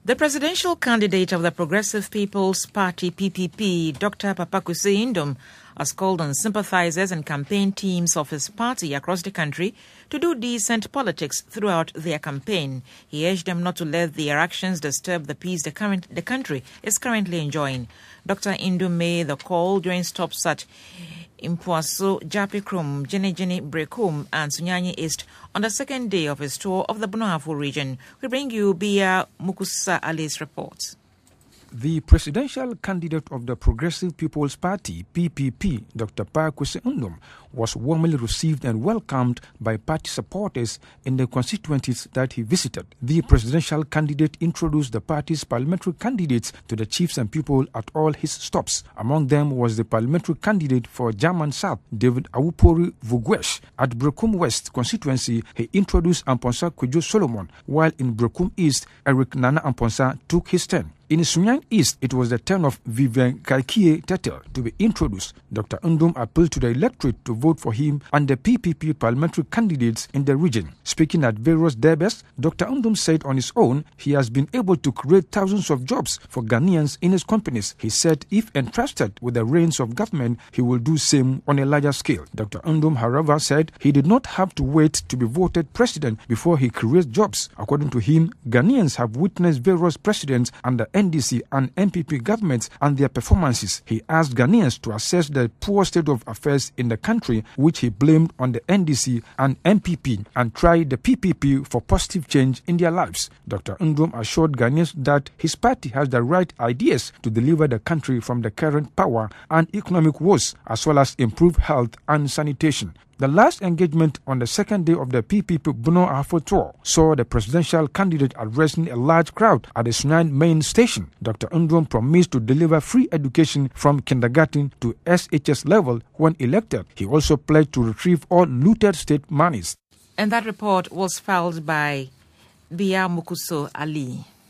The presidential candidate of the Progressive People's Party (PPP), Dr. Papakwesi Indom, has called on sympathizers and campaign teams of his party across the country to do decent politics throughout their campaign. He urged them not to let their actions disturb the peace the country is currently enjoying. Dr. Indom made the call during stops at Impuaso, Japikrum, Jenejene, Brekum, and Sunyani East on the second day of his tour of the Bonoafo region. We bring you Bia Mukusa Ali's report. The presidential candidate of the Progressive People's Party, PPP, Dr. Papakwesi Indom, was warmly received and welcomed by party supporters in the constituencies that he visited. The presidential candidate introduced the party's parliamentary candidates to the chiefs and people at all his stops. Among them was the parliamentary candidate for German South, David Awupori Vugwesh. At Brekum West constituency, he introduced Amponsa Kwejo Solomon, while in Brekum East, Eric Nana Amponsa took his turn. In Sunyani East, it was the turn of Vivian Kaikie Tetel to be introduced. Dr. Indom appealed to the electorate to vote for him and the PPP parliamentary candidates in the region. Speaking at various debates, Dr. Indom said on his own, he has been able to create thousands of jobs for Ghanaians in his companies. He said if entrusted with the reins of government, he will do same on a larger scale. Dr. Indom, however, said he did not have to wait to be voted president before he creates jobs. According to him, Ghanaians have witnessed various presidents under NDC and MPP governments and their performances. He asked Ghanaians to assess the poor state of affairs in the country, which he blamed on the NDC and MPP, and try the PPP for positive change in their lives. Dr. Indom assured Ghanaians that his party has the right ideas to deliver the country from the current power and economic woes, as well as improve health and sanitation. The last engagement on the second day of the PPP Bonoafo tour saw the presidential candidate addressing a large crowd at the Sunyani main station. Dr. Indom promised to deliver free education from kindergarten to SHS level when elected. He also pledged to retrieve all looted state monies. And that report was filed by Bia Mukuso Ali.